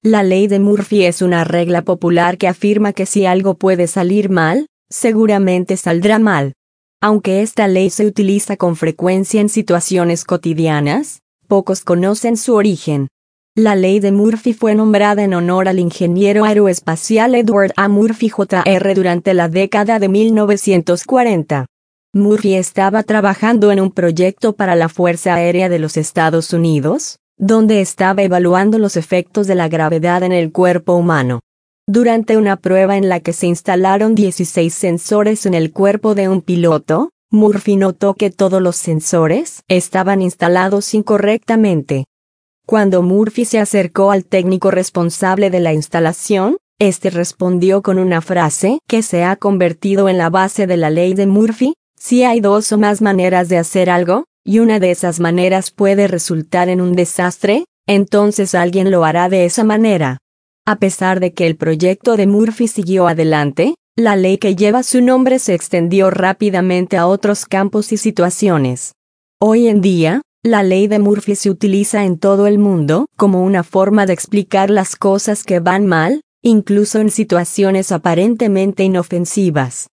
La ley de Murphy es una regla popular que afirma que si algo puede salir mal, seguramente saldrá mal. Aunque esta ley se utiliza con frecuencia en situaciones cotidianas, pocos conocen su origen. La ley de Murphy fue nombrada en honor al ingeniero aeroespacial Edward A. Murphy Jr. durante la década de 1940. Murphy estaba trabajando en un proyecto para la Fuerza Aérea de los Estados Unidos, donde estaba evaluando los efectos de la gravedad en el cuerpo humano. Durante una prueba en la que se instalaron 16 sensores en el cuerpo de un piloto, Murphy notó que todos los sensores estaban instalados incorrectamente. Cuando Murphy se acercó al técnico responsable de la instalación, este respondió con una frase que se ha convertido en la base de la ley de Murphy: si hay dos o más maneras de hacer algo, y una de esas maneras puede resultar en un desastre, entonces alguien lo hará de esa manera. A pesar de que el proyecto de Murphy siguió adelante, la ley que lleva su nombre se extendió rápidamente a otros campos y situaciones. Hoy en día, la ley de Murphy se utiliza en todo el mundo como una forma de explicar las cosas que van mal, incluso en situaciones aparentemente inofensivas.